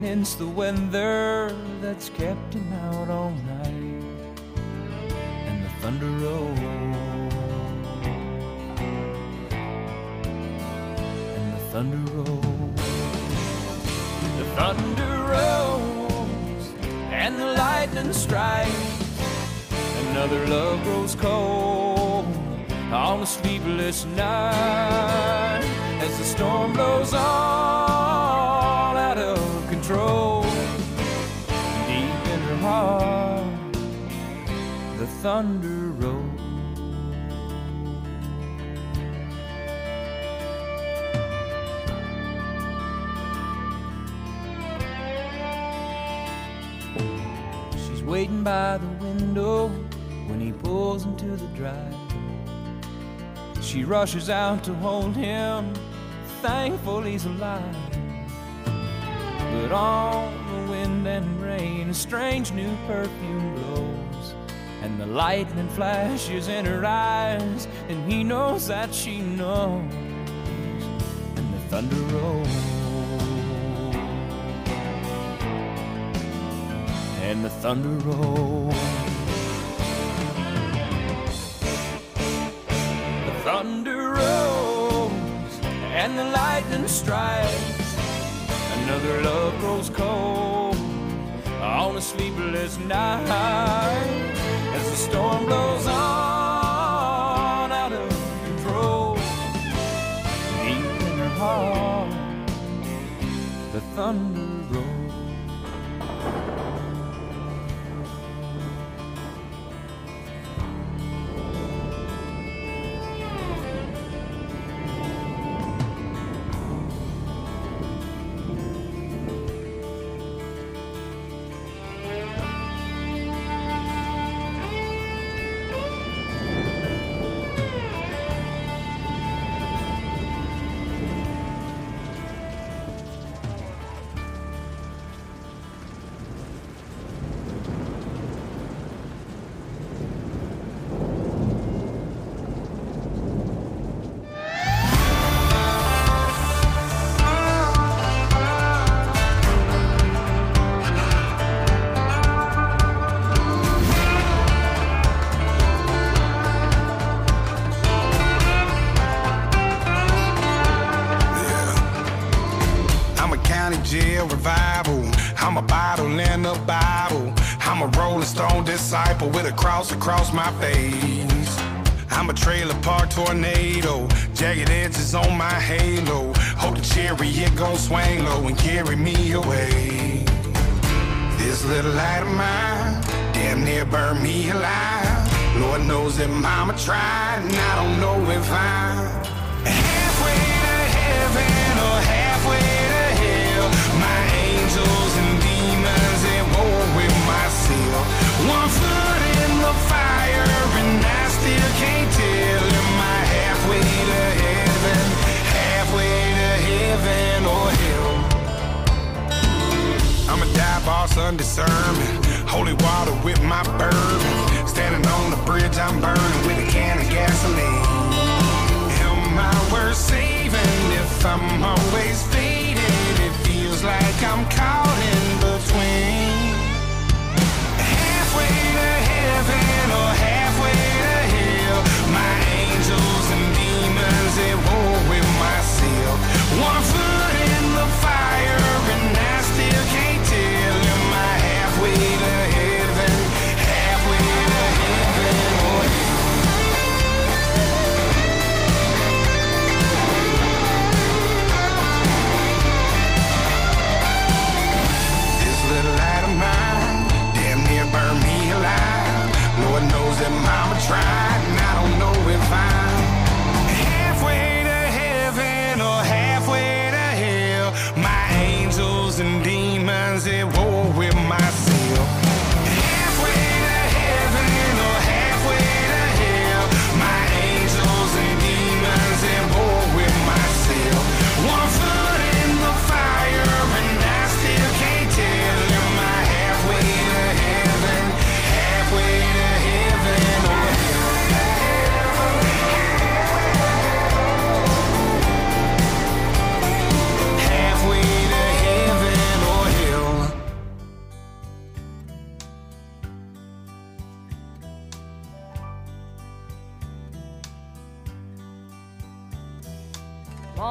It's the weather that's kept him out all night, and the thunder rolls, and the thunder rolls, the thunder rolls, and the lightning strikes. Another love grows cold on a sleepless night as the storm blows on out of control. Deep in her heart, the thunder rolls. She's waiting by the window when he pulls into the drive. She rushes out to hold him, thankful he's alive. But on the wind and rain, a strange new perfume blows, and the lightning flashes in her eyes, and he knows that she knows, and the thunder rolls, and the thunder rolls. The thunder rolls, and the lightning strikes. Another love grows cold on a sleepless night as the storm blows on out of control. Deep in her heart, the thunder rolls. Jail revival. I'm a bottle in a Bible. I'm a Rolling Stone disciple with a cross across my face. I'm a trailer park tornado, jagged edges on my halo. Hope the chariot gon' swing low and carry me away. This little light of mine damn near burned me alive. Lord knows that mama tried, and I don't know if I'm halfway to heaven or halfway to hell. My angels and demons at war with myself. 1 foot in the fire and I still can't tell. Am I halfway to heaven, halfway to heaven or hell? I'm a dive bar Sunday sermon, holy water with my bourbon. Standing on the bridge I'm burning with a can of gasoline. Am I worth saving if I'm always faded? It feels like I'm caught in between. Halfway to heaven or halfway to hell. My angels and demons at war with myself. 1 foot in the fire and I still can't tell. Am I halfway to heaven, halfway to heaven or hell? This little light of mine damn near burned me alive. Lord knows that mama tried, and I don't know if I'm halfway to heaven or halfway to hell. My angels and demons at war with myself. Halfway to heaven or halfway to hell. My angels and demons at war with myself. 1 foot in the fire and I still can't tell. Am I halfway to heaven, halfway to heaven or hell? Halfway to heaven or hell.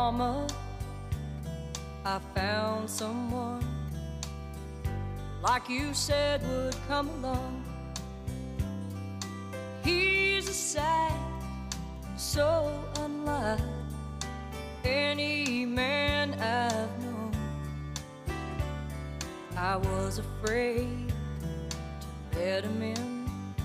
Mama, I found someone like you said would come along. He's a sight so unlike any man I've known. I was afraid to let him in,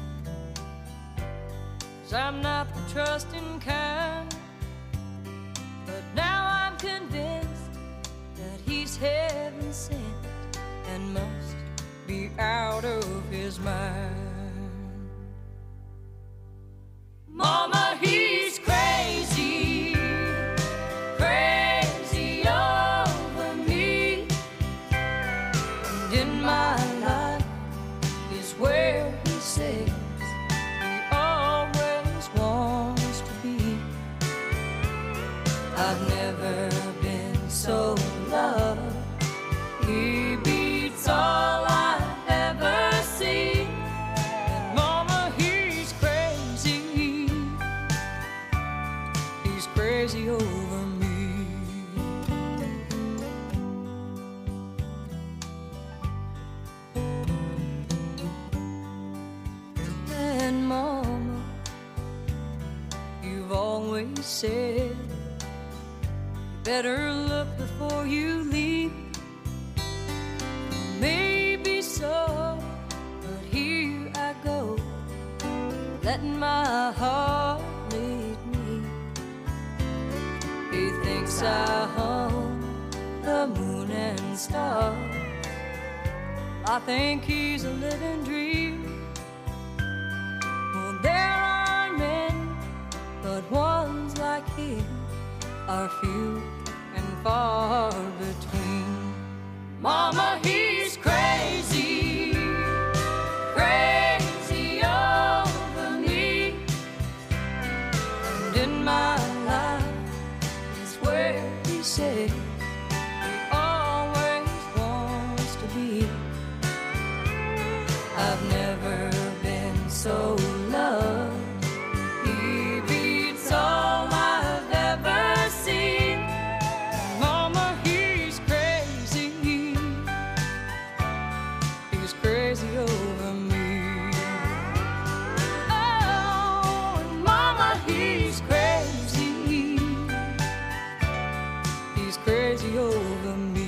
'cause I'm not the trusting kind. But now I'm convinced that he's heaven sent and must be out of his mind. Mama, he's crazy, crazy over me. And in my life is where he says he always wants to be. I've never been so loved. He beats all I've ever seen. And Mama, he's crazy. He's crazy over me. And Mama, you've always said better look before you leave. Maybe so, but here I go, letting my heart lead me. He thinks I own the moon and stars. I think he's a living dream. Well, there are men, but ones like him are few and far between. Mama, he's crazy, crazy over me. And in my life is where he says he always wants to be. I've never been so loved. He beats all I've ever seen. Mama, he's crazy. He's crazy over me. Oh, Mama, he's crazy. He's crazy over me.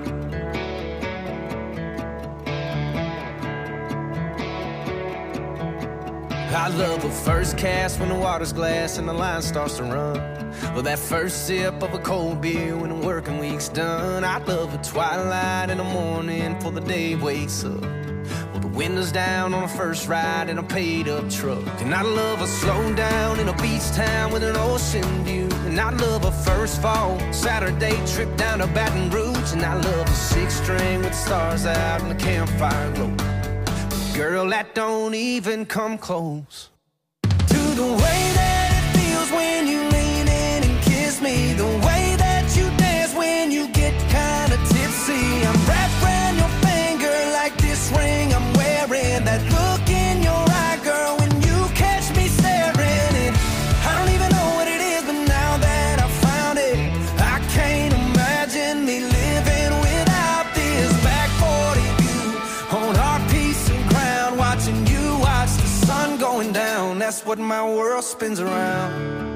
I love a first cast when the water's glass and the line starts to run. Or that first sip of a cold beer when the working week's done. I love a twilight in the morning before the day wakes up. Well, the windows down on a first ride in a paid-up truck. And I love a slow down in a beach town with an ocean view. And I love a first fall Saturday trip down to Baton Rouge. And I love a six-string with the stars out and the campfire glow. Girl, that don't even come close to the way that it feels when you lean in and kiss me. The way that you dance when you get kinda tipsy. I'm wrapped around your finger like this ring I'm wearing. That look in your eye, girl, when you catch me staring. And I don't even know what it is, but now that I found it, I can't imagine me living without this. Back 40 view on our piece of ground, watching you watch the sun going down. That's what my world spins around.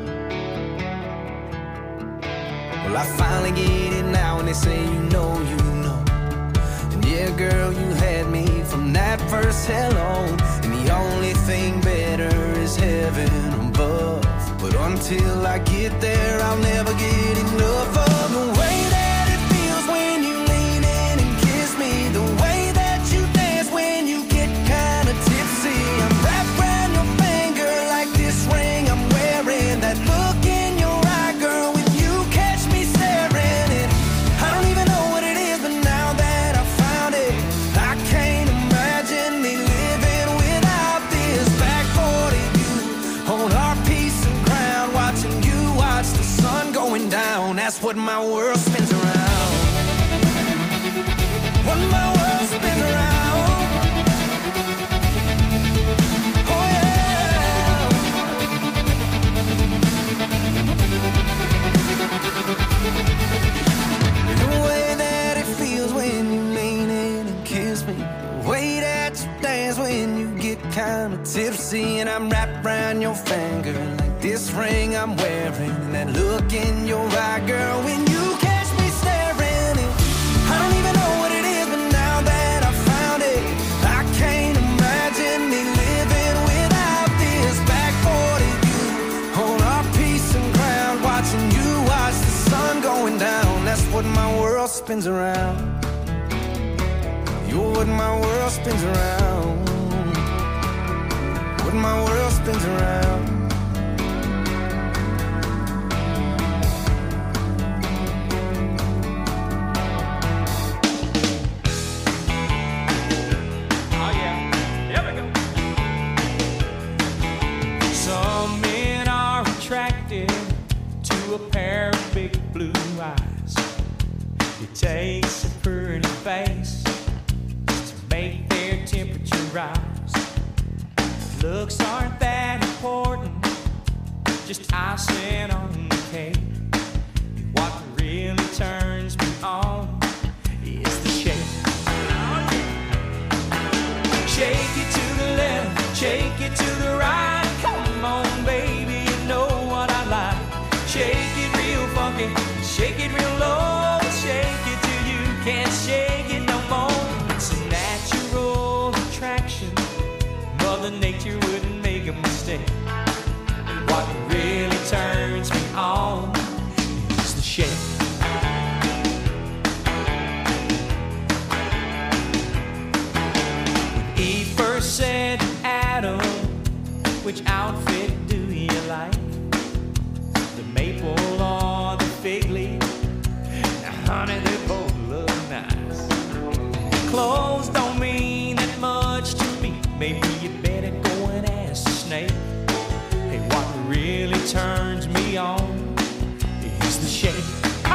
Well, I finally get it now when they say you know. And yeah, girl, you had me from that first hello. And the only thing better is heaven above. But until I get there, I'll never get enough of the way that it feels when you lean in and kiss me. The way that you dance when you get kinda tipsy. I'm wrapped around your finger like this ring I'm wearing. That look in your eye, girl, when you catch me staring. And I don't even know what it is, but now that I found it, I can't imagine me living without this. Back 40 view on our piece of ground, watching you watch the sun going down. That's what my world spins around. What my world spins around. Oh yeah. kinda tipsy and I'm wrapped around your finger, like this ring I'm wearing and that look in your eye, girl, when you catch me staring. And I don't even know what it is, but now that I found it, I can't imagine me living without this. Back 40 you on our peace and ground, watching you watch the sun going down. That's what my world spins around. You're what my world spins around. What my world spins around. Oh yeah, here we go. Some men are attracted to a pair of big blue eyes. It takes a pretty face make their temperature rise. Looks aren't that important, just icing on the cake. What really turns me on is the shake. Shake it to the left, shake it to the right. Come on, baby, you know what I like. Shake it real funky, shake it real low. Shake it till you can't shake it no more. Mother Nature wouldn't make a mistake. And what really turns me on is the shake. When Eve first said to Adam, which outfit do you like? The maple or the fig leaf? Now honey, they both look nice. Clothes don't mean that much to me. Maybe you better go and ask the snake. Hey, what really turns me on is the shake.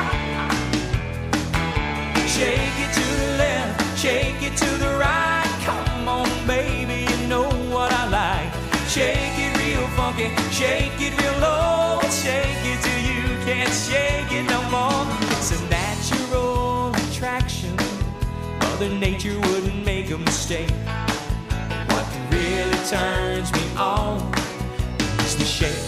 Shake it to the left, shake it to the right. Come on, baby, you know what I like. Shake it real funky, shake it real low. Shake it till you can't shake it no more. It's a natural attraction. Mother Nature wouldn't make a mistake. Really turns me on is the shake.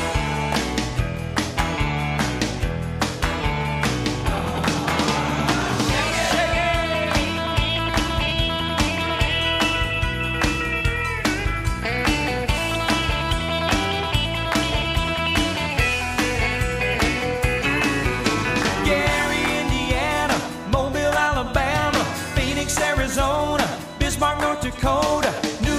Gary, Indiana, Mobile, Alabama, Phoenix, Arizona, Bismarck, North Dakota,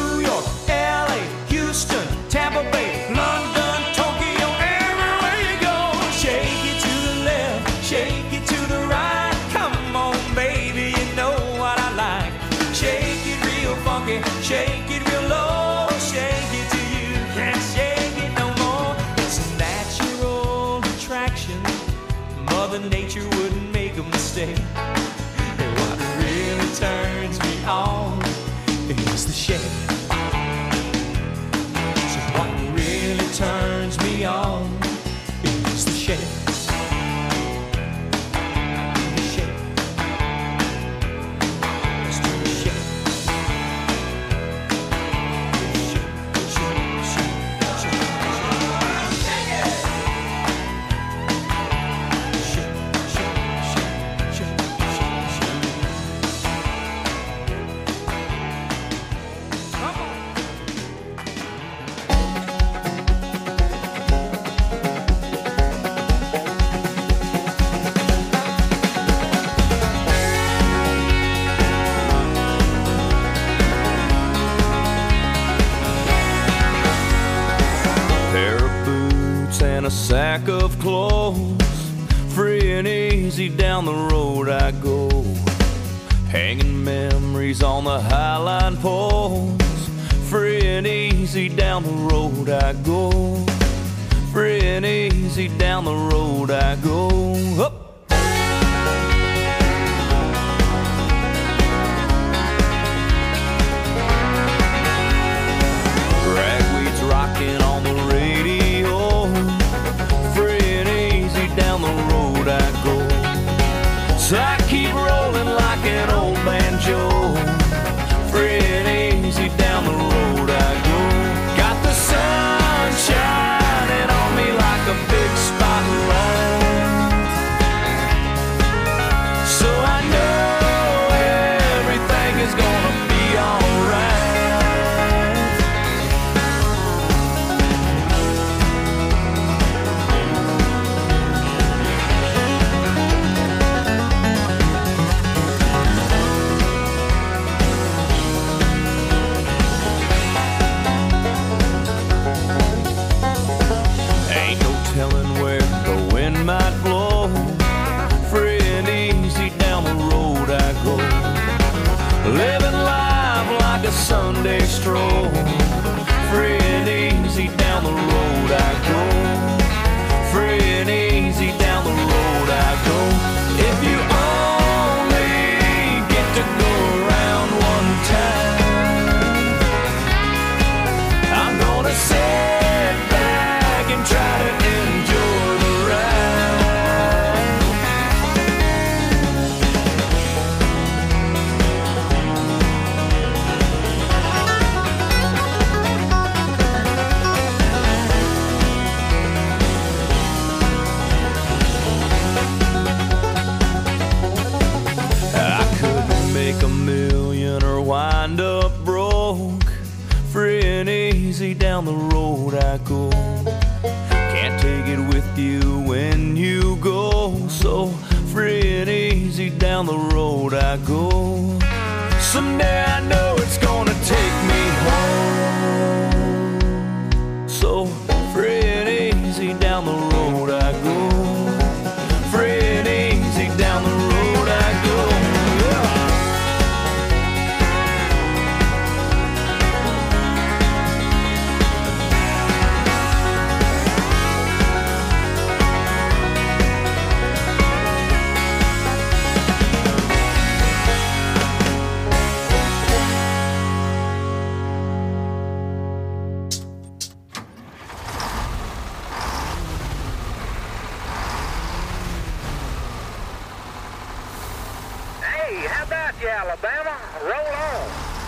Tampa Bay, London, Tokyo, everywhere you go. Shake it to the left, shake it to the right. Come on, baby, you know what I like. Shake it real funky, shake it real low. Shake it till you can't shake it no more. It's a natural attraction. Mother Nature wouldn't make a mistake. And what really turns me on is the shake. Turns me on is the shake. The shake. Let's do the shake. Shake, shake, shake, shake, shake it. Shake, shake, shake, shake, shake, shake. Come on. A sack of clothes, free and easy down the road I go, hanging memories on the highline poles. Free and easy down the road I go, free and easy down the road I go. Up. Ragweed's rocking on the radio, down the road I go. So I keep rolling like an old banjo, free and easy down the road I go. living life like a Sunday stroll. Free and easy down the road I go. Free and easy down the road I go. If you only get to go around one time, I'm gonna sit back and try to enjoy the ride. Make a million or wind up broke. Free and easy down the road I go. Can't take it with you when you go. So free and easy down the road I go. Someday I know it's gonna take me home. So free and easy down the road I go. Free and easy down the road I go. Alabama, roll on.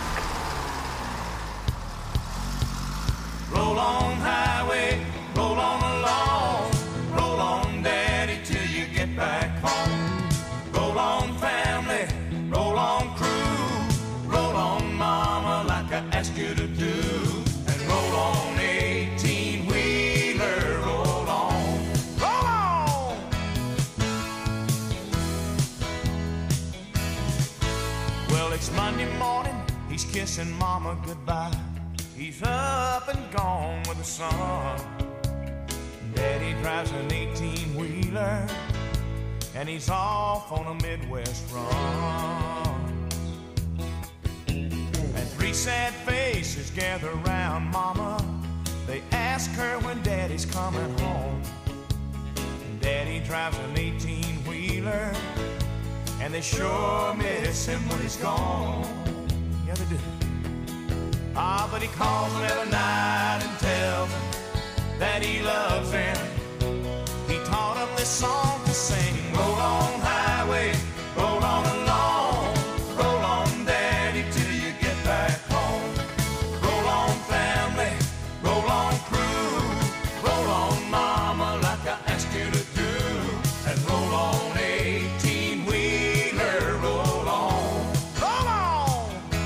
Roll on, highway, roll on along. Roll on, daddy, till you get back home. Roll on, family, roll on, crew. Roll on, mama, like I asked you to do. And roll on, 18-wheeler, roll on. Roll on! Well, it's Monday morning, he's kissing mama goodbye. He's up and gone with the sun. Daddy drives an 18-wheeler, and he's off on a Midwest run. And three sad faces gather around mama. They ask her when daddy's coming home. Daddy drives an 18-wheeler, and they sure miss him when he's gone. Yeah, they do. Ah, but he calls them every night and tells them that he loves them. He taught them this song to sing. Roll on, highway, roll on along. Roll on, daddy, till you get back home. Roll on, family, roll on, crew. Roll on, mama, like I asked you to do. And roll on, 18-wheeler, roll on. Roll on!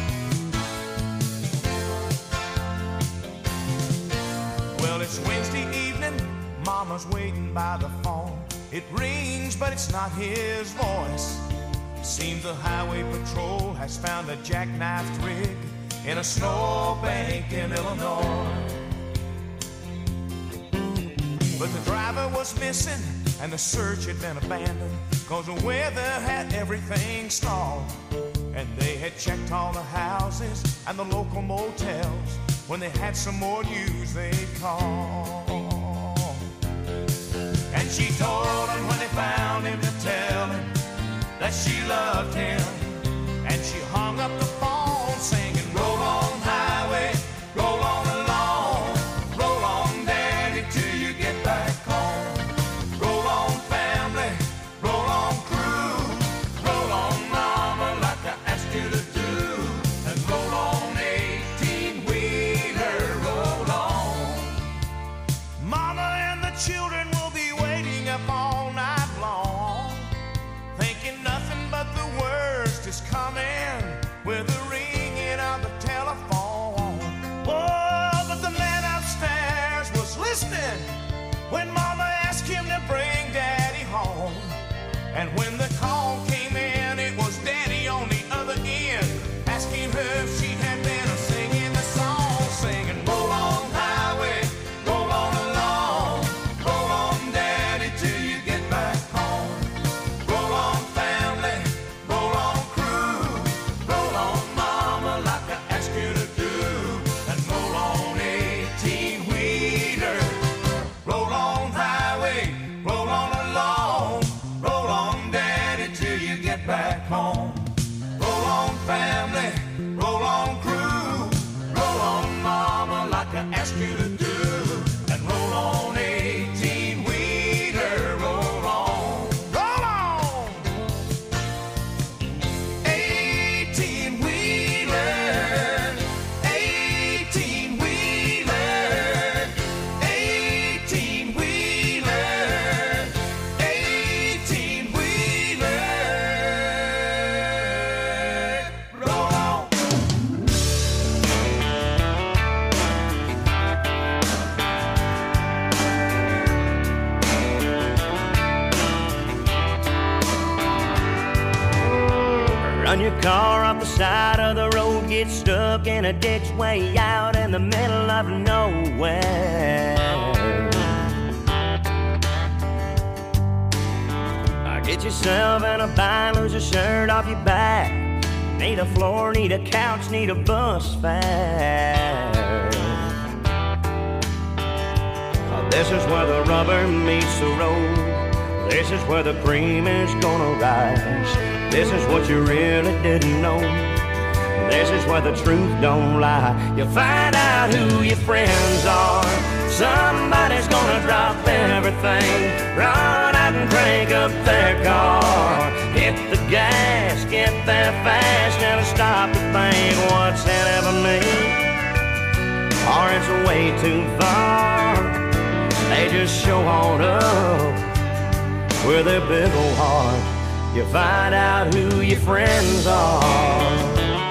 Well, it's Wednesday evening, mama's waiting by the phone. It rings, but it's not his voice. Seems the highway patrol has found a jackknifed rig in a snowbank in Illinois. But the driver was missing, and the search had been abandoned, 'cause the weather had everything stalled. And they had checked all the houses and the local motels. When they had some more news, they'd call. And she told him when they found him to tell him that she loved him. And she hung up the phone singing, roll on, highway, roll on along. Roll on, daddy, till you get back home. Roll on, family, roll on, crew. Roll on, mama, like I asked you to do. And roll on, 18-wheeler, roll on. Mama and the children will be waiting up all night long, thinking nothing but the worst is coming with the ringing of the telephone. Oh, but the man upstairs was listening when mama asked him to bring daddy home. And when the call came in, it was daddy on the other end, asking her if she had been singing the song, singing, roll on, highway, roll on along. Roll on, daddy, till you get back home. Roll on, family, roll on, crew. Roll on, car off the side of the road, get stuck in a ditch way out in the middle of nowhere. Get yourself in a bind, lose your shirt off your back. Need a floor, need a couch, need a bus fare. This is where the rubber meets the road. This is where the cream is gonna rise. This is what you really didn't know. This is where the truth don't lie. You find out who your friends are. Somebody's gonna drop everything, run out and crank up their car. Hit the gas, get there fast, never stop to think what's in it for me, or it's way too far. They just show on up with their big old heart. You find out who your friends are.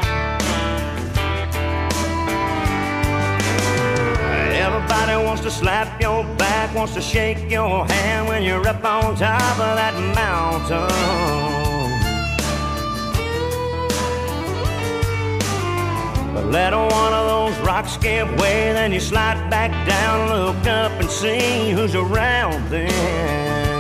Everybody wants to slap your back, wants to shake your hand when you're up on top of that mountain. But let one of those rocks give way, then you slide back down, look up and see who's around then.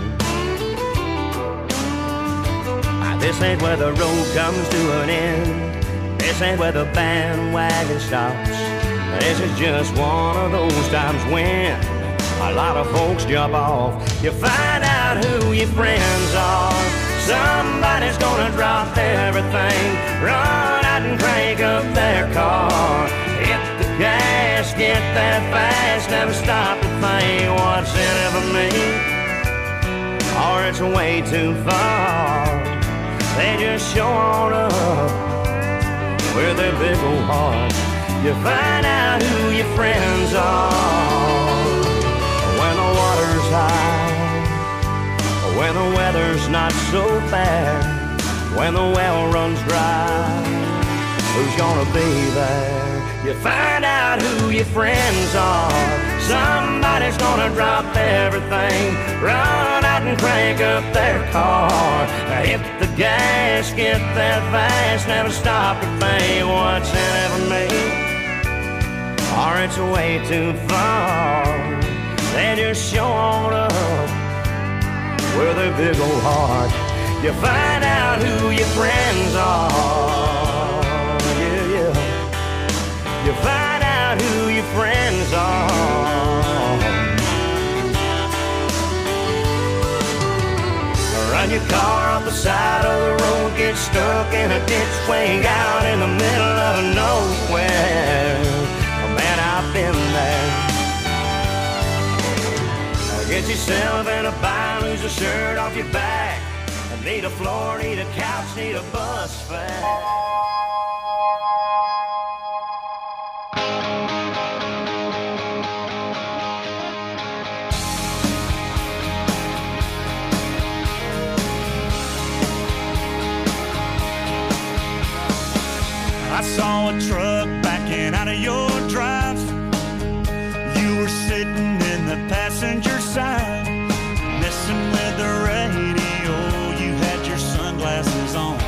This ain't where the road comes to an end. This ain't where the bandwagon stops. This is just one of those times when a lot of folks jump off. You find out who your friends are. Somebody's gonna drop everything, run out and crank up their car. Hit the gas, get there fast, never stop to think what's in it for me, or it's way too far. They just show on up with their big old heart. You find out who your friends are when the water's high, when the weather's not so fair, when the well runs dry. Who's gonna be there? You find out who your friends are. Somebody's gonna drop everything, run out and crank up their car. Hit the gas, get there fast, never stop to think what's in it for me, or it's way too far. They just show on up with their big old heart. You find out who your friends are. Yeah, yeah. You find out who your friends are. Run your car off the side of the road, get stuck in a ditch way out in the middle of nowhere. Man, I've been there. Get yourself in a bind, lose a shirt off your back. Need a floor, need a couch, need a bus fare. I saw a truck backing out of your drive. You were sitting in the passenger side, messing with the radio. You had your sunglasses on.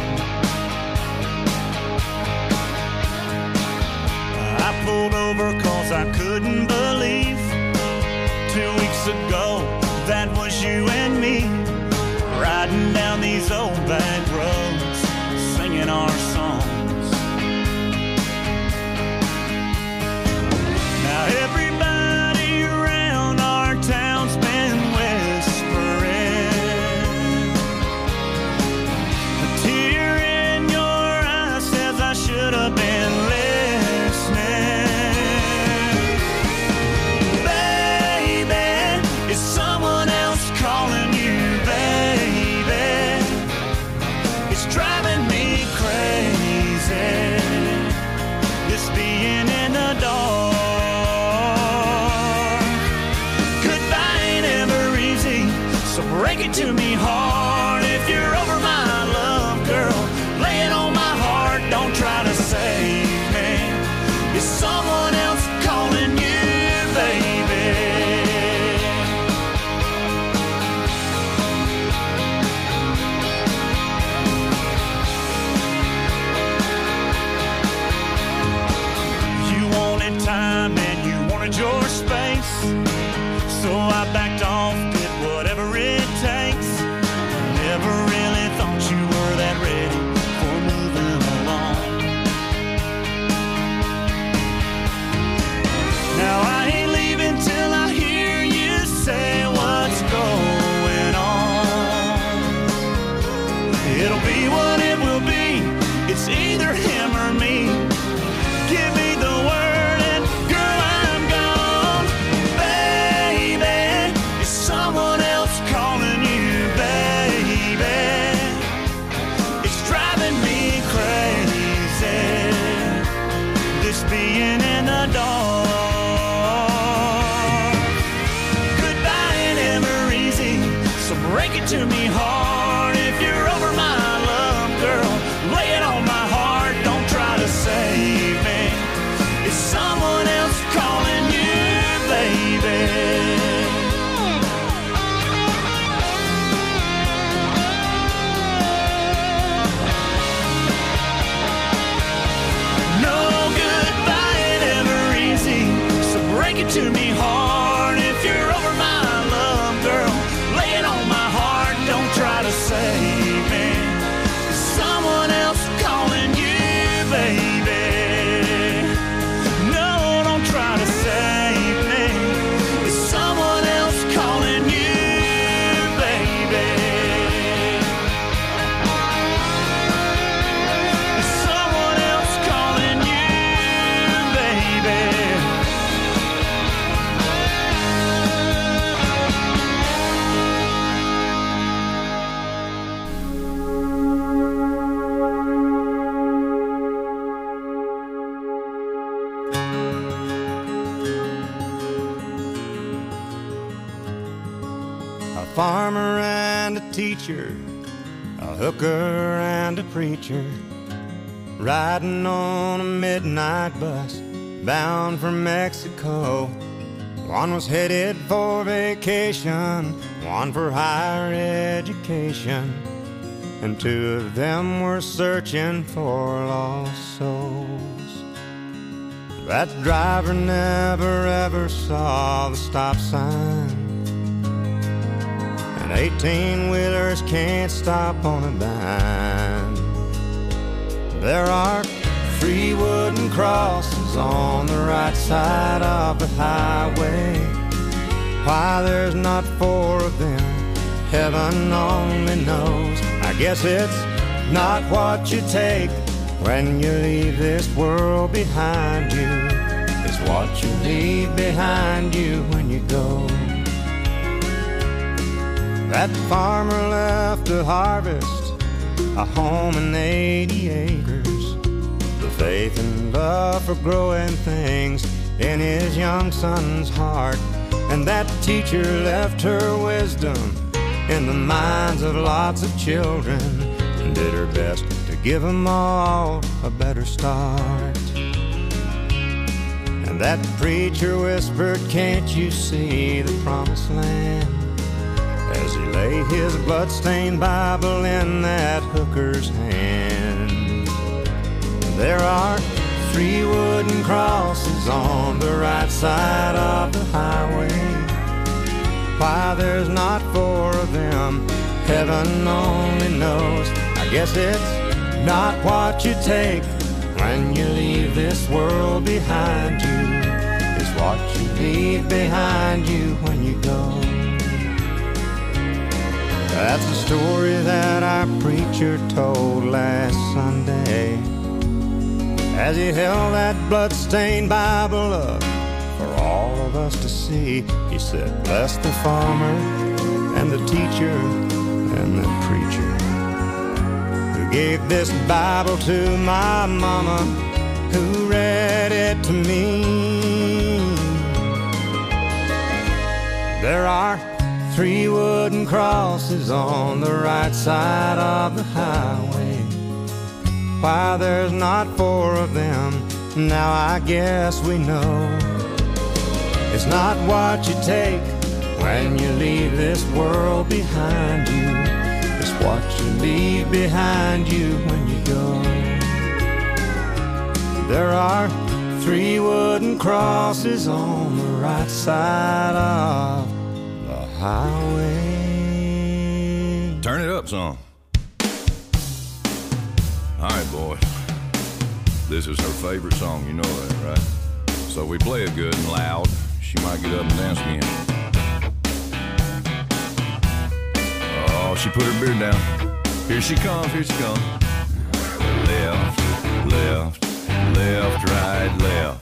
I pulled over cause I couldn't believe 2 weeks ago that was you and me, riding down these old back roads, singing our songs. I backed off, did whatever it takes. Never really thought you were that ready for moving along. Now I ain't leaving till I hear you say what's going on. It'll be what it will be. It's either him or me. Give me the word and girl, I'm gone. Baby, is someone else calling you, baby? It's driving me crazy, this being in the dark. Goodbye ain't ever easy, so break it to me hard. If you're over my love, girl, lay it on my heart. Don't try to save me. Is someone else calling you, baby? No, goodbye ain't ever easy, so break it to me hard. If you're over my love, girl, lay it on my heart. Don't try to save me. Is someone else calling you, baby? No, don't try to save me. Is someone else calling you, baby? Is someone else calling you, baby? A farmer and a teacher, a hooker and a preacher, riding on a midnight bus bound for Mexico. One was headed for vacation, one for higher education, and two of them were searching for lost souls. That driver never ever saw the stop sign, and 18-wheelers can't stop on a dime. There are 3 wooden crosses on the right side of the highway. Why there's not 4 of them, heaven only knows. I guess it's not what you take when you leave this world behind you. It's what you leave behind you when you go. That farmer left to harvest a home and 80 acres, the faith and love for growing things in his young son's heart. And that teacher left her wisdom in the minds of lots of children, and did her best to give them all a better start. And that preacher whispered, "Can't you see the promised land?" as he lay his blood-stained Bible in that hooker's hand. There are 3 wooden crosses on the right side of the highway. Why there's not 4 of them, heaven only knows. I guess it's not what you take when you leave this world behind you. It's what you leave behind you when you go. That's the story that our preacher told last Sunday as he held that blood-stained Bible up for all of us to see. He said, "Bless the farmer and the teacher and the preacher who gave this Bible to my mama, who read it to me. There are 3 wooden crosses on the right side of the highway. Why there's not 4 of them, now I guess we know. It's not what you take when you leave this world behind you. It's what you leave behind you when you go. There are 3 wooden crosses on the right side of highway. Turn it up some. All right, boys. This is her favorite song, you know that, right? So we play it good and loud. She might get up and dance again. Oh, she put her beard down. Here she comes, here she comes. Left, left, left, right, left.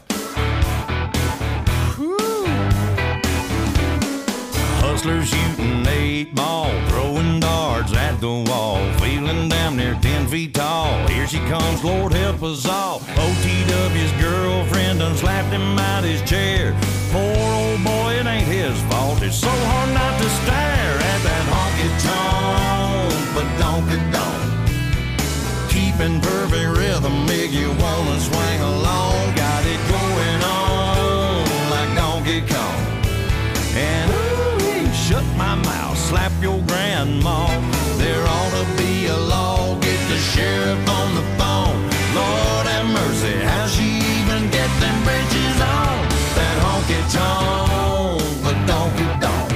Hustlers shooting 8 ball, throwing darts at the wall, feeling damn near 10 feet tall. Here she comes, Lord help us all. OTW's girlfriend done slapped him out his chair. Poor old boy, it ain't his fault. It's so hard not to stare at that honky-tonk, but donk-a-donk. Keeping perfect rhythm, make you wanna swing along. Got it going on like Donkey Kong. And shut my mouth, slap your grandma. There ought to be a law, get the sheriff on the phone. Lord have mercy, how'd she even get them bridges on? That honky-tonk, but donk-a-donk.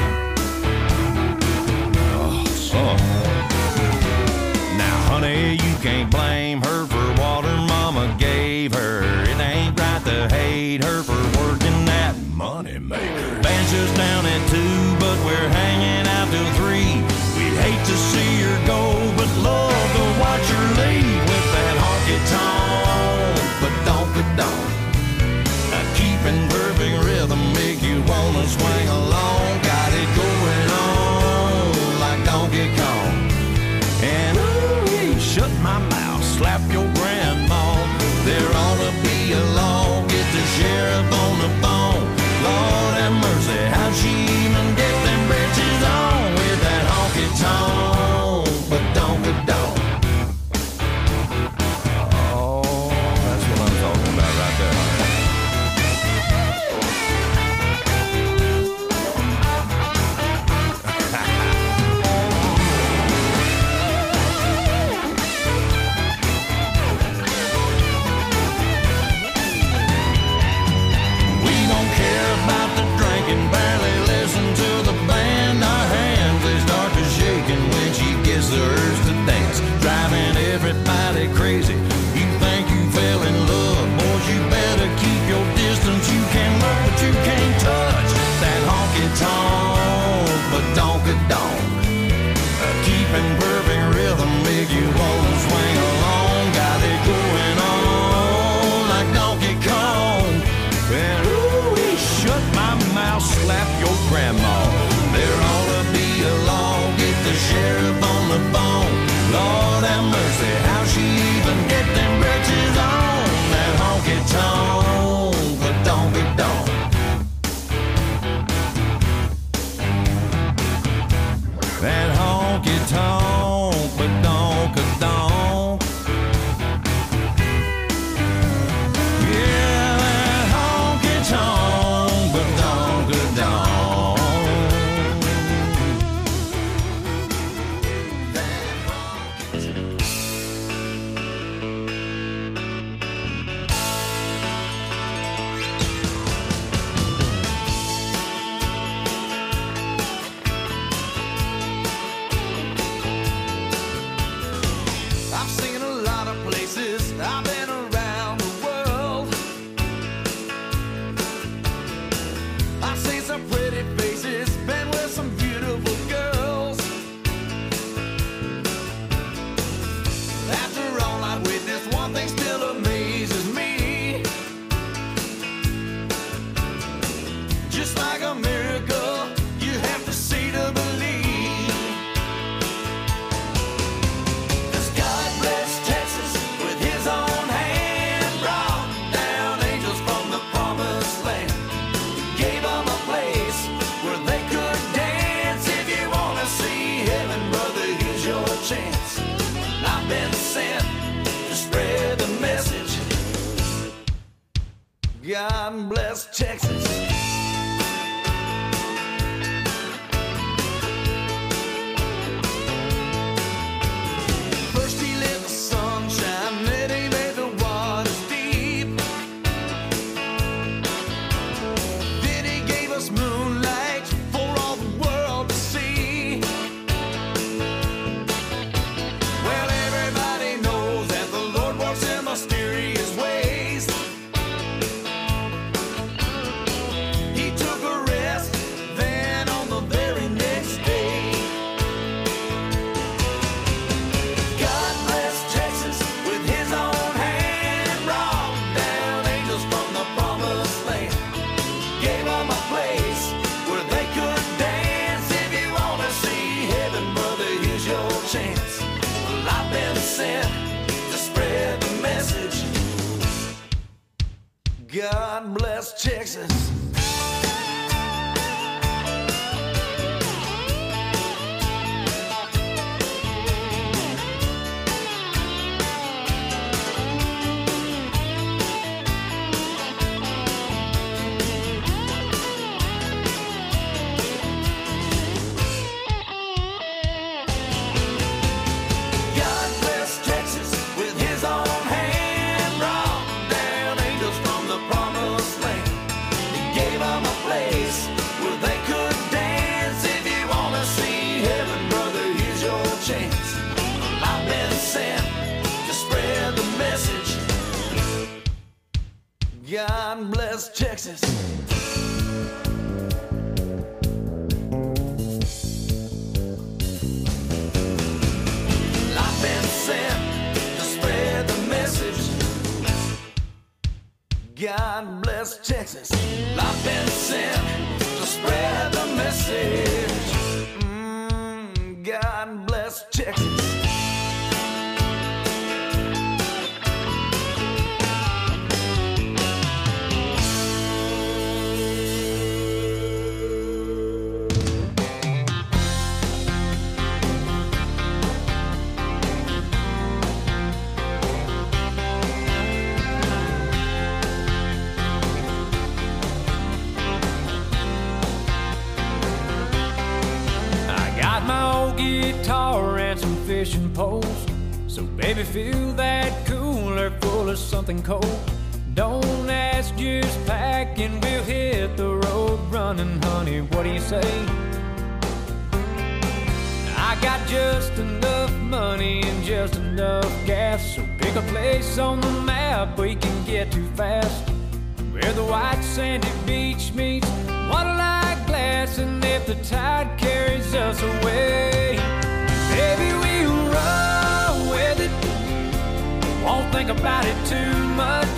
Oh, son. Now, honey, you can't blame her for what her mama gave her. It ain't right to hate her for working that money maker. Band's just down at 2, but we're hanging out till 3. We'd hate to see her go, but love to watch her leave with that honky-tonk, but donk-a-donk. Keeping perfect rhythm, make you wanna swing along. Got it going on like Donkey Kong. And shut my mouth, slap your grandma. There ought to be a law, get the sheriff on the phone. Lord have mercy, how'd she even get them britches on with that honky-tonk, but donk-a-donk. Oh, that's what I'm talking about right there. The urge to dance, driving everybody crazy. You think you fell in love, boys, you better keep your distance. You can look, but you can't touch that honky-tonk, but donk-a-donk. Keeping perfect rhythm, make you wanna swing along. Got it going on like Donkey Kong. And ooh, shut my mouth, slap your grandma. There ought to be a law, get the sheriff on the phone. Lord have mercy, how'd she even get them britches on? That honky-tonk, but donk-a-donk. That honky-tonk, but donk-a-donk. Yeah, that honky-tonk, but donk-a-donk. I've seen a lot of places, I've been around the world. I've seen some pretty faces, been with some beautiful girls. After all I've witnessed, one thing still amazes me. Just like a miracle, you have to see to believe. Chance. I've been sent to spread the message. God bless Texas. First he lit the sunshine, then he made the waters deep. Then he gave us moonlight for all the world. God bless Texas. God bless Texas. I've been sent to spread the message. God bless Texas. I've been sent to spread the message. God bless Texas. Guitar and some fishing poles. So baby, fill that cooler full of something cold. Don't ask, just pack and we'll hit the road running, honey. What do you say? I got just enough money and just enough gas, so pick a place on the map we can get to fast, where the white sandy beach meets water-like glass. And if the tide carries us away, baby, we'll roll with it. Won't think about it too much.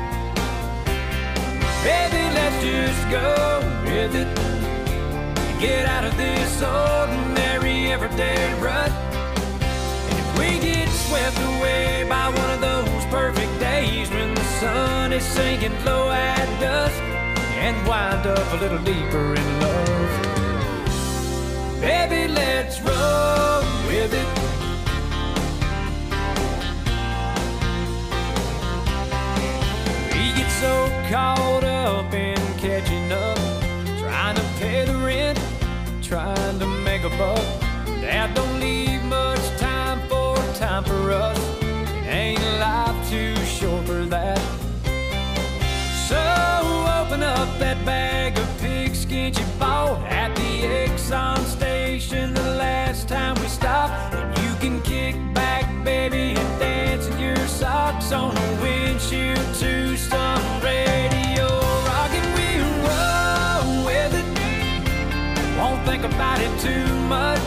Baby, let's just go with it. Get out of this ordinary everyday rut. And if we get swept away by one of those perfect days when the sun is sinking low at dusk, and wind up a little deeper in love, baby, let's roll with it. We get so caught up in catching up, trying to pay the rent, trying to make a buck, that don't leave much time for us. Ain't life too short for that? So open up that bag of pigskin you bought at the Exxon station the last time we stopped, and you can kick back, baby, and dance in your socks on the windshield to some radio rock, and we'll roll with it. Won't think about it too much.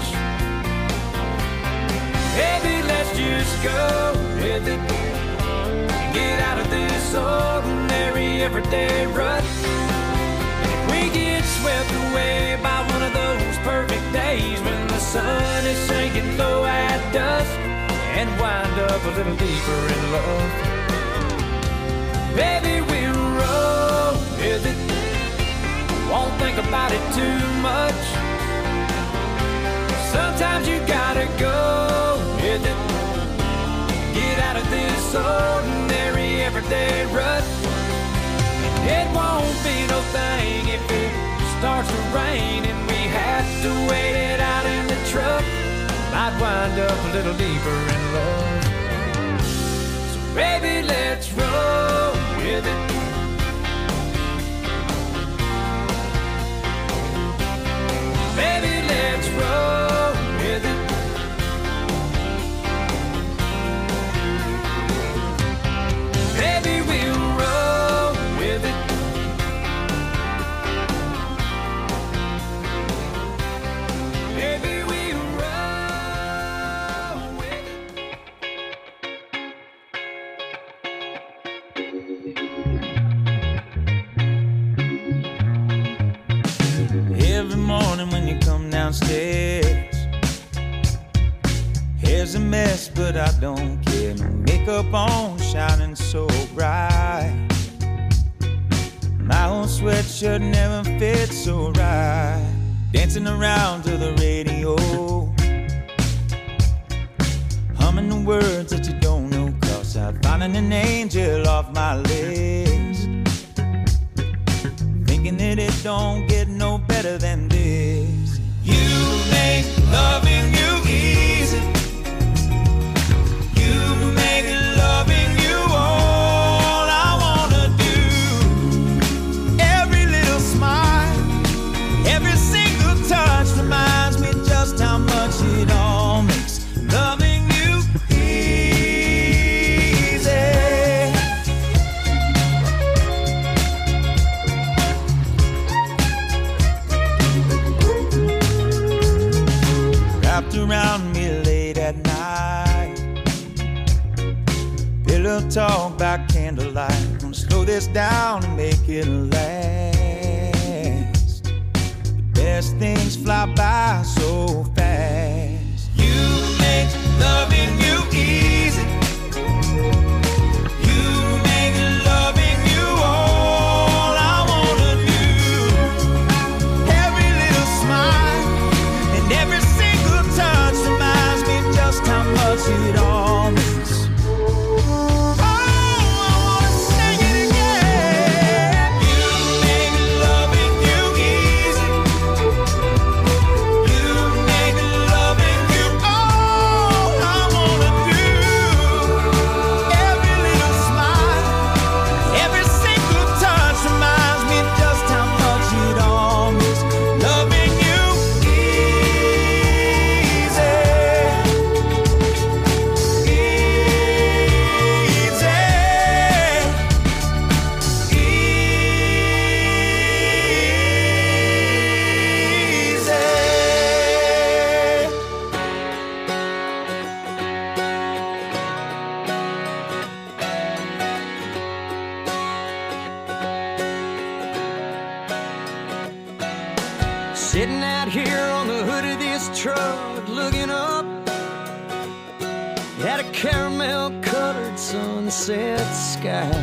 Baby, let's just go with it. Get out of this ordinary everyday rut. And if we get swept away by one of those perfect days when the sun is sinking low at dusk, and wind up a little deeper in love, baby, we'll roll with it. Won't think about it too much. Sometimes you gotta go with it. Get out of this ordinary everyday rut. It won't be no thing if it starts to rain and we have to wait it out in the truck. Might wind up a little deeper in love. So baby, let's roll with it. Baby, let's roll with it. Baby, we'll roll with it. Baby, we'll roll with it. Every morning when you come downstairs, hair's a mess, but I don't care. No makeup on, shining so bright. shirt never fits so right. Dancing around to the radio, humming the words that you don't know, 'cause I'm finding an angel off my list. Thinking that it don't get no better than this. You make loving you easy. You make loving you all I wanna do. Every little smile, every single touch reminds me just how much it all makes loving you easy. Wrapped around me late at night, pillow talk by candlelight. Gonna slow this down and make it last. The best things fly by so fast. You make loving you easy. You make loving you all I wanna do. Every little smile and every single touch reminds me just how much it all means. Oh, I wanna sing it again. You make loving you easy. You make loving you all I wanna do. Every little smile, every single touch reminds me just how much it all means. Loving you easy. Sitting out here on the hood of this truck, looking up at a caramel-colored sunset sky.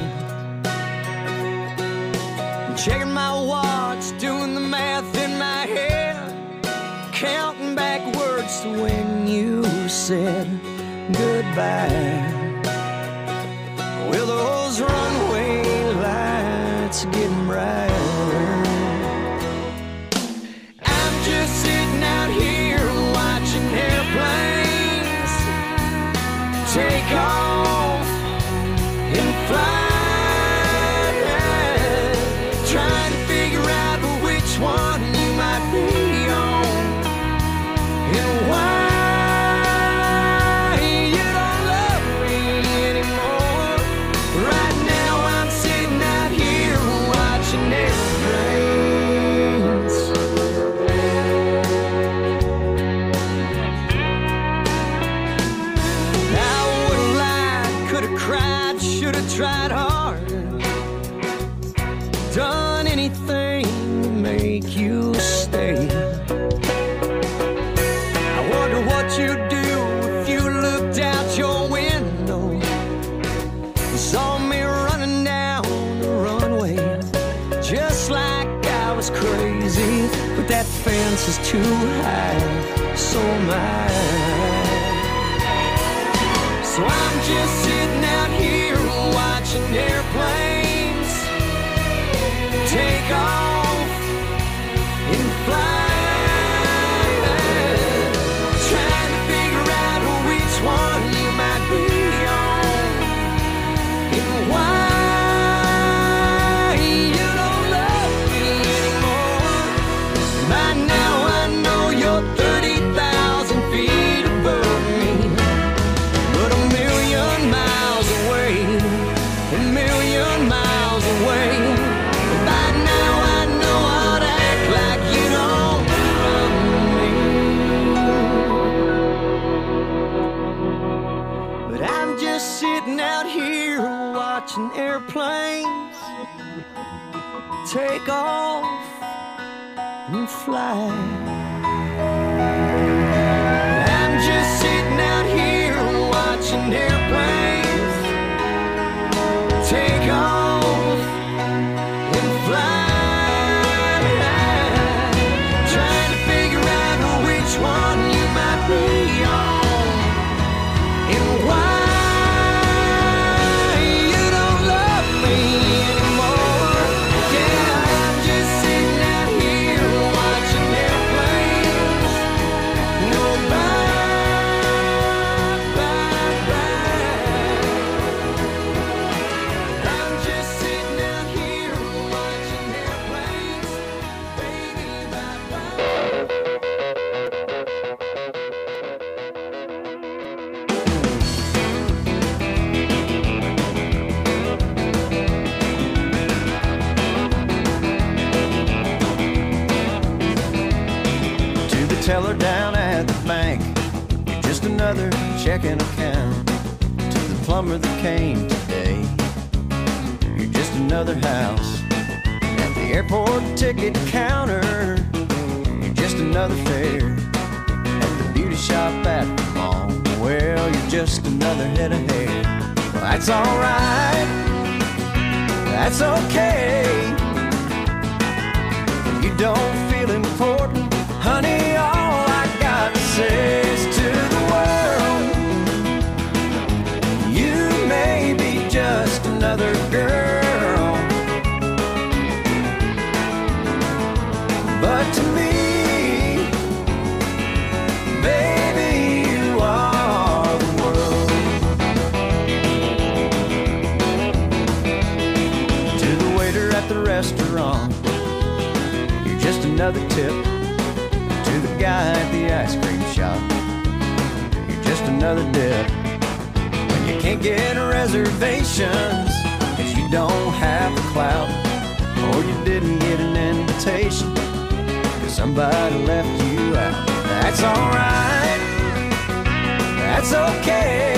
I'm checking my watch, doing the math in my head, counting backwards to when you said goodbye. Well, those runway lights are getting brighter. I'm just sitting out here watching airplanes take off and fly, trying to figure out which one you might be on and why you don't love me anymore. Right now I'm sitting out here watching airplanes. I would've lied, could've cried, should've tried harder, done anything to make you stay. I wonder what you'd do if you looked out your window and saw me running down the runway, just like I was crazy. But that fence is too high, so am I. So I'm just sitting out here watching airplanes take off and fly, trying to figure out which one you might be on and why you don't love me anymore. By now I know you're 30,000 feet above me, but a million miles away, a million miles away. By now I know I'd act like you don't love me, but I'm just sitting out here watching airplanes take off and fly. I'm just sitting out here watching airplanes take off and fly. another checking account. To the plumber that came today, you're just another house. At the airport ticket counter, you're just another fare. At the beauty shop at the mall, well, you're just another head of hair. Well, that's alright, that's okay. If you don't feel important, honey, all I got to say is to the world, you may be just another girl, but to me, baby, you are the world. To the waiter at the restaurant, you're just another tip. To the guy at the ice cream shop, you're just another dip. When you can't get reservations, 'cause you don't have the clout, or you didn't get an invitation, 'cause somebody left you out. That's alright, that's okay.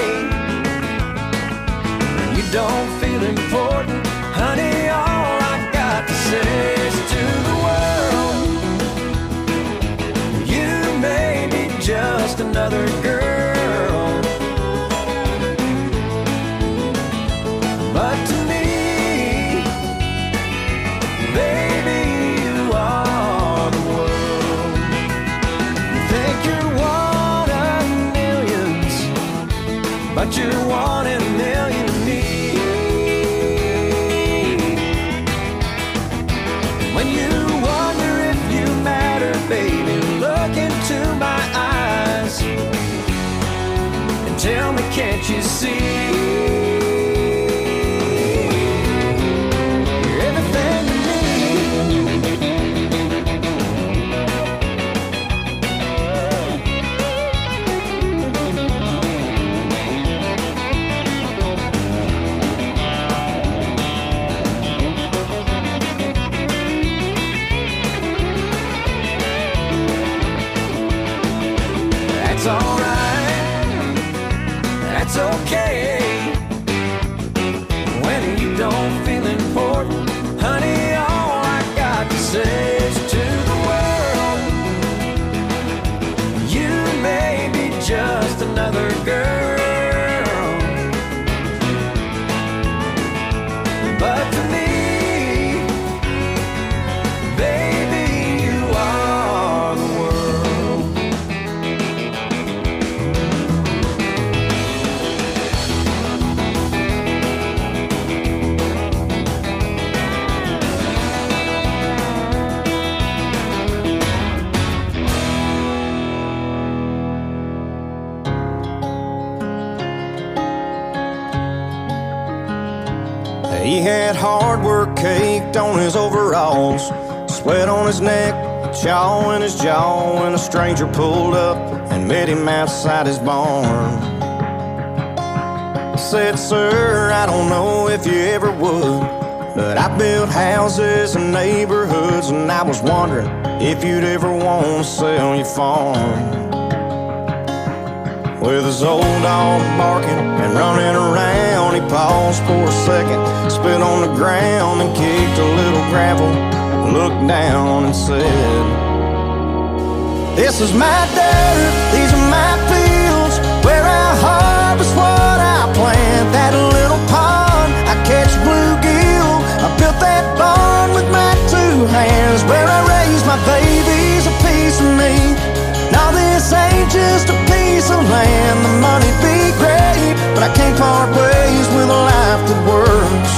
When you don't feel important, honey, all I got to say is to the world, you may be just another girl, but to me, baby, you are the world. You think you're one of millions, but you're one in a million to me. When you wonder if you matter, baby, look into my eyes and tell me, can't you see? You're everything to me. That's alright, that's okay. When you don't feel important, honey, all I got to say is to the world, you may be just another girl, but to me, baby, you are the world. He had hard work caked on his overalls, sweat on his neck, chaw in his jaw, when a stranger pulled up and met him outside his barn. Said, sir, I don't know if you ever would, but I built houses and neighborhoods, and I was wondering if you'd ever want to sell your farm. With his old dog barking and running around, he paused for a second, spit on the ground and kicked a little gravel, looked down and said, this is my dirt, these are my fields, where I harvest what I plant. That little pond, I catch bluegill, I built that barn with my two hands, where I raise my babies, a piece of me. Now this ain't just a piece of land, the money'd be great, but I can't part ways with a life that works.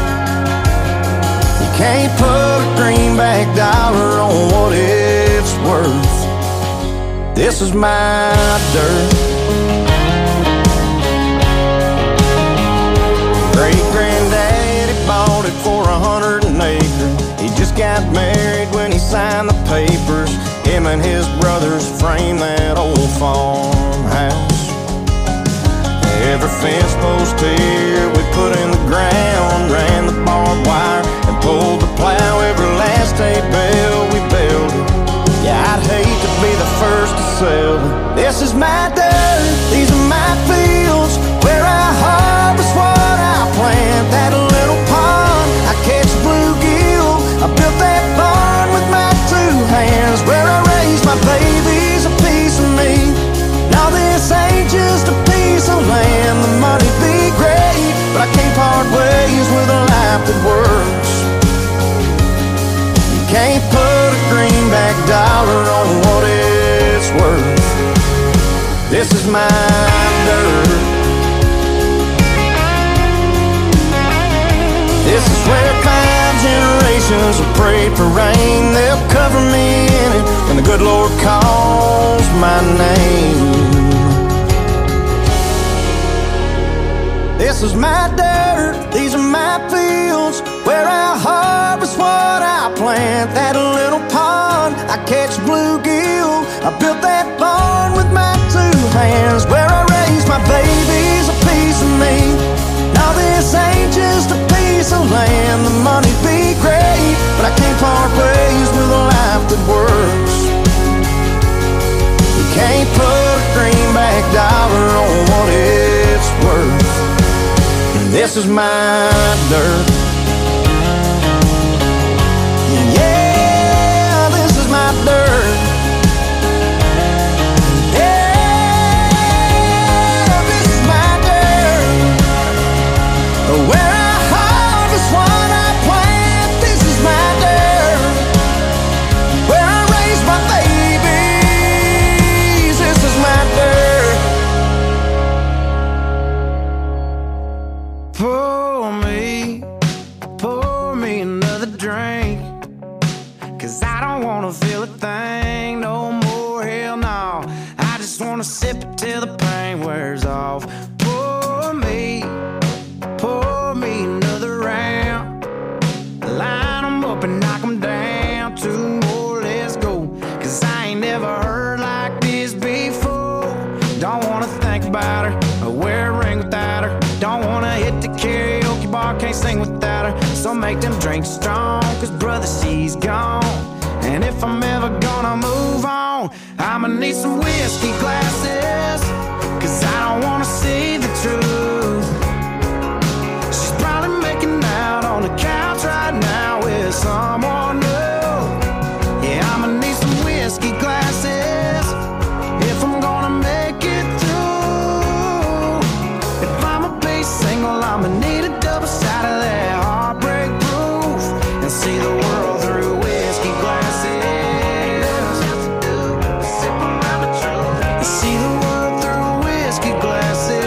You can't put a greenback dollar on what it's worth. This is my dirt. Great-granddaddy bought it for 100 an acre. He just got married when he signed the papers. Him and his brothers framed that old farmhouse. Every fence post here we put in the ground, ran the barbed wire and pulled the plow. Every last hay bale we built it. Yeah, I'd hate to be the first to sell it. This is my dirt, these are This is my dirt. This is where 5 generations have prayed for rain. They'll cover me in it when the good Lord calls my name. This is my dirt, these are my fields, where I harvest what I plant. That little pond, I catch bluegill. I built that barn with my 2 hands, where I raise my babies, a piece of me. Now this ain't just a piece of land. The money be great, but I can't part ways with a life that works. You can't put a greenback dollar on what it's worth. And this is my dirt. Yeah, this is my dirt. Where I harvest what I plant, this is my dirt. Where I raise my babies, this is my dirt. Pour me another drink, 'cause I don't wanna feel a thing no more, hell no. I just wanna sip it till the pain wears off. Pour me another round. Line 'em up and knock 'em down. 2 more, let's go. 'Cause I ain't never heard like this before. Don't wanna think about her or wear a ring without her. Don't wanna hit the karaoke bar, can't sing without her. So make them drinks strong, 'cause brother, she's gone. And if I'm ever gonna move on, I'ma need some whiskey glasses, 'cause I don't wanna see the truth. Probably making out on the couch right now with someone new. Yeah, I'ma need some whiskey glasses if I'm gonna make it through. If I'ma be single, I'ma need a double shot of that heartbreak proof and see the world through whiskey glasses. Sip around the truth and see the world through whiskey glasses.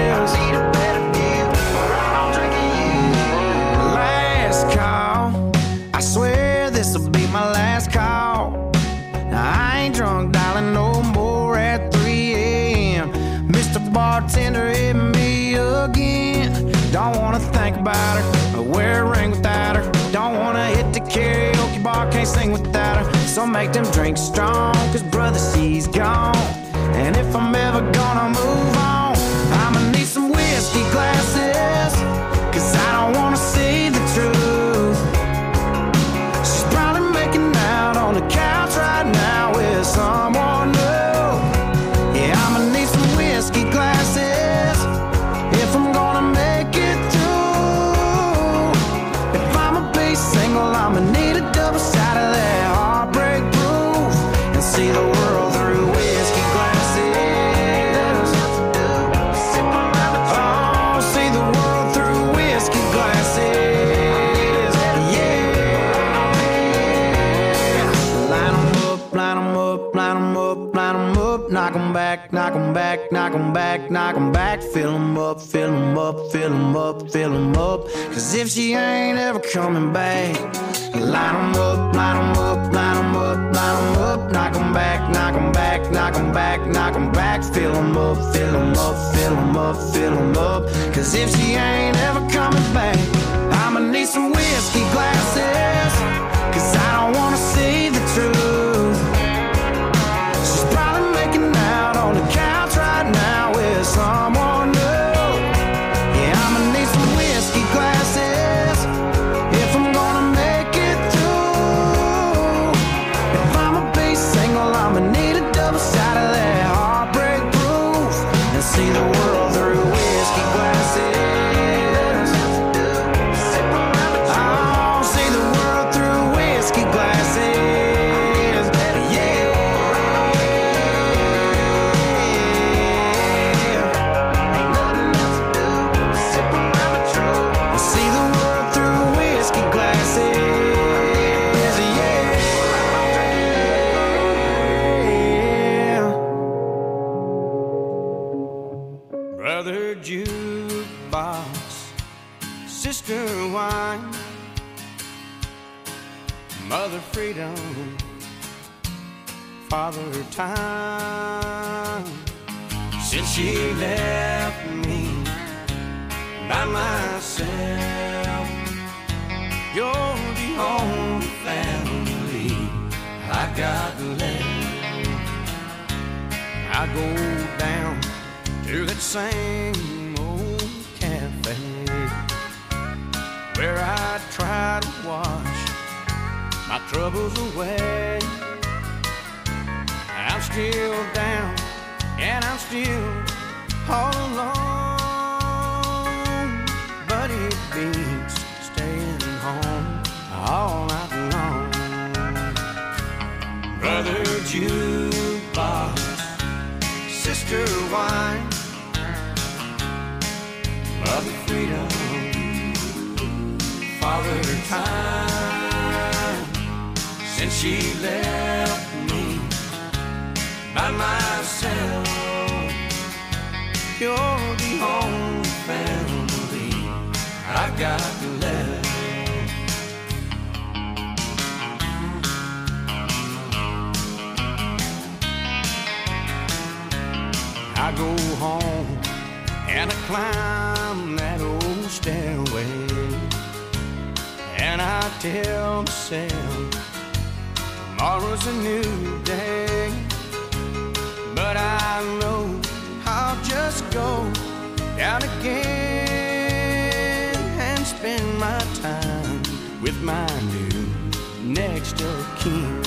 I swear this'll be my last call. Now I ain't drunk, darling, no more at 3 a.m. Mr. Bartender, hit me again. Don't wanna think about her or wear a ring without her. Don't wanna hit the karaoke bar, can't sing without her. So make them drinks strong, 'cause brother, she's gone. And if I'm ever gonna move on, I'ma need some whiskey glasses, 'cause I don't wanna see the truth. On the couch right now with someone new. Yeah, I'ma need some whiskey glasses if I'm gonna make it through. If I'ma be single, I'ma need a double shot of that heartbreak proof and see the world through whiskey glasses. Oh, see the world through whiskey glasses. Yeah. Line 'em up, line 'em up, line 'em up. Knock 'em back, knock 'em back, knock 'em back, knock 'em back. Fill 'em up, fill 'em up, fill 'em up, fill 'em up. 'Cause if she ain't ever coming back, line 'em up, line 'em up, line 'em up, line 'em up. Knock 'em back, knock 'em back, knock 'em back, knock 'em back. Fill 'em up, fill 'em up, fill 'em up, fill em up. 'Cause if she ain't ever coming back, I'ma need some whiskey glasses, 'cause I don't wanna see the truth. She's probably making out on the couch right now with someone new. Yeah, I'ma need some whiskey glasses if I'm gonna make it through. If I'ma be single, I'ma need a double shot of that heartbreak proof and see the world through whiskey glasses. wine, mother freedom, father time. Since she left me by myself, you're the only family I got left. I go down to that same old cafe where I try to wash my troubles away. I'm still down and I'm still all alone, but it beats staying home all night long. Brother jukebox, sister wine, mother freedom, father time. Since she left me by myself, you're the only family I've got left. I go home and I climb that old stairway, and I tell myself tomorrow's a new day. But I know I'll just go down again and spend my time with my new next of kin.